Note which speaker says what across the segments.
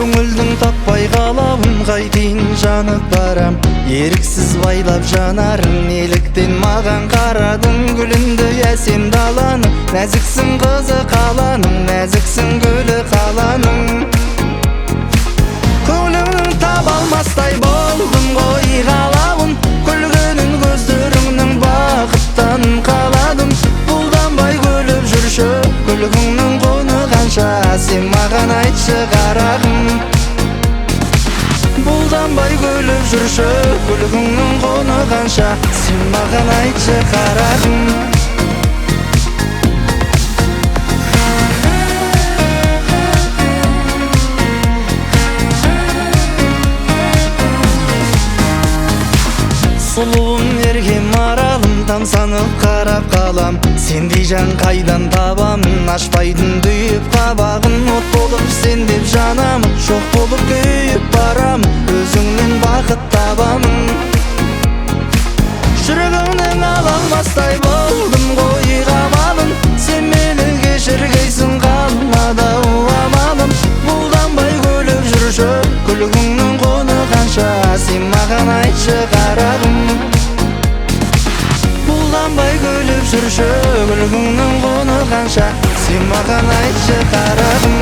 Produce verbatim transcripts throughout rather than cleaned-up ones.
Speaker 1: көңілдің таппай қалауын қайтейін, жанып барам еріксіз байлап жанарын. Неліктен маған қарадың гүлінді әсем даланың? Нәзіксің қызы қаланың, нәзіксің гүлі қаланың. Көңіліңнің таба алмастай болдым ғой қалауын, күлгенін көздеріңнің бақыттан қаладым. Бұлданбай күліп жүрші, күлгіңнің құны қанша, сен маған айтшы қарағым. Бұлданбай күліп жүрші, күлгіңнің құны қанша, сен маған айтшы қарағым. Сұлуым еркем аралым, тамсанып қарап қалам. Сендей жан қайдан табамын, ашпайтын дүйіп қабағын. От болып сен деп жанамын, жоқ болып күйіп барамын. Өзіңнен бақыт табамын. Жүрегіңнен ала алмастай болдым ғой қамалын. Сен мені кешіргейсің, қалмады амалым. Бұлданбай күліп жүрші, күлгіңнің құны қанша, сен маған айтшы қарағым. Бұлданбай күліп жүрші, күлгіңнің құны қанша, сен маған айтшы қарағым.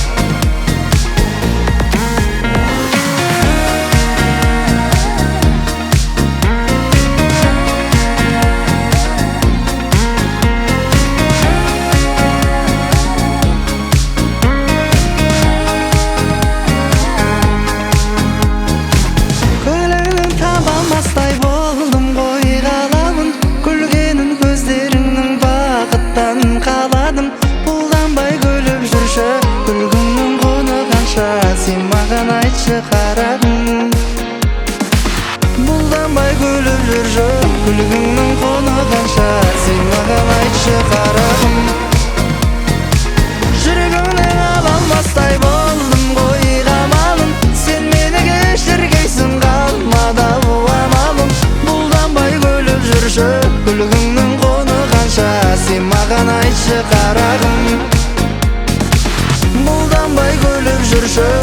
Speaker 1: Сен маған айтшы қарағым. Бұлданбай күліп жүрші, күлгіңнің құны қанша, сен маған айтшы қарағым. Жүрегіңнен ала алмастай болдым ғой қамалын. Сен мені кешіргейсің, қалмады амалым. Бұлданбай күліп жүрші, күлгіңнің құны қанша, сен маған айтшы қарағым. Бұлданбай күліп жүрші,